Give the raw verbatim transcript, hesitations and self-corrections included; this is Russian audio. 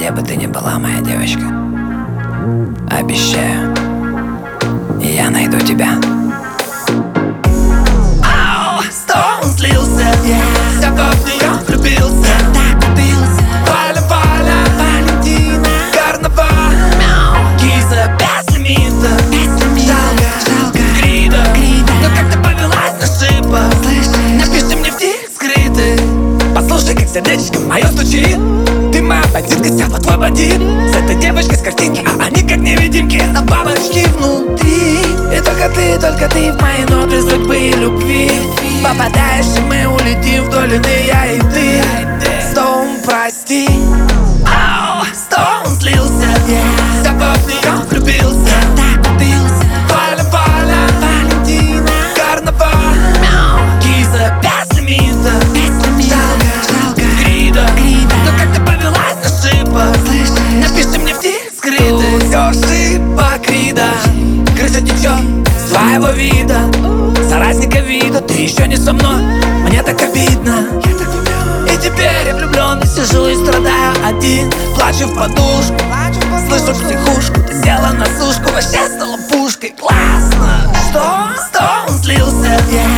Где бы ты ни была, моя девочка, обещаю, я найду тебя. Ау, что он слился, yeah. Все как в нее влюбился, я так убился. Валя, Валя, Валентина, карнавал, киза без лимита, жалко, жалко, Крида, Крида. Но как ты повелась на шипа, напиши мне в текст скрытый. Послушай, как сердечко мое стучит. Ты моя бандитка, вся под твой бандит. С этой девочкой с картинки, а они как невидимки, на бабочки внутри. И только ты, только ты в моей ноты судьбы и любви. Попадаешь, и мы улетим в долины, я и ты. Стоун, прости. Ау, Стоун слился, yeah. Все как в нее влюбился, я так убился. Валя, Валя, Валентина, карнавал, киза без лимита, жалко, жалко, Крида, Крида. Но как ты повелась на шипа, напиши мне в текст скрытый. Все шипа, Крида, крыша течет с твоего вида, соратника вида, ты еще не со мной, мне так обидно. И теперь я влюбленный сижу и страдаю один, плачу в подушку, слышу психушку. Ты села на сушку, вообще стала пушкой, классно. Что? Что он слился, yeah.